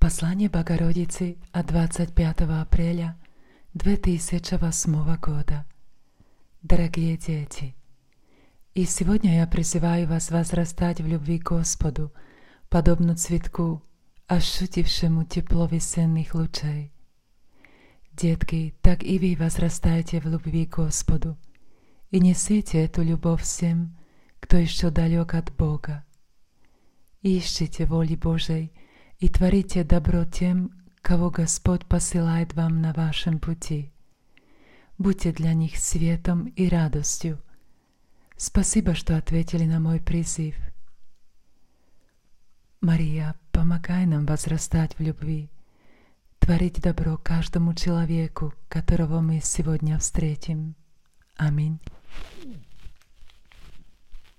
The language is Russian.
Послание Богородицы от 25 апреля 2008 года. Дорогие дети, и сегодня я призываю вас возрастать в любви к Господу, подобно цветку, ощутившему тепло весенних лучей. Детки, так и вы возрастайте в любви к Господу и несите эту любовь всем, кто еще далек от Бога. Ищите воли Божией и творите добро тем, кого Господь посылает вам на вашем пути. Будьте для них светом и радостью. Спасибо, что ответили на мой призыв. Мария, помогай нам возрастать в любви, творить добро каждому человеку, которого мы сегодня встретим. Аминь.